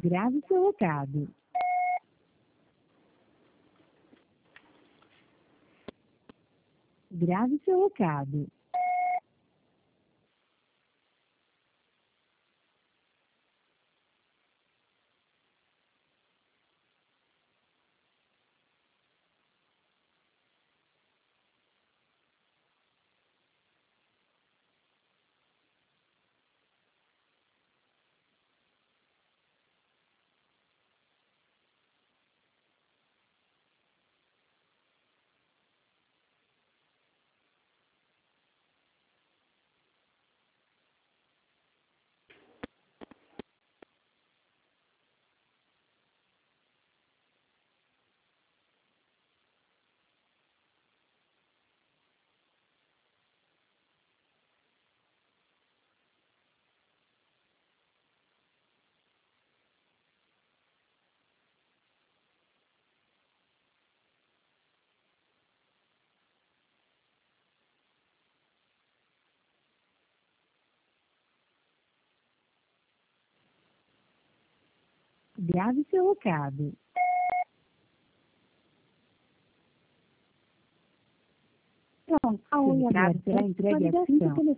Grave seu recado. Grave seu recado. Grave seu recado. Pronto, Seu recado será entregue assim que o telefone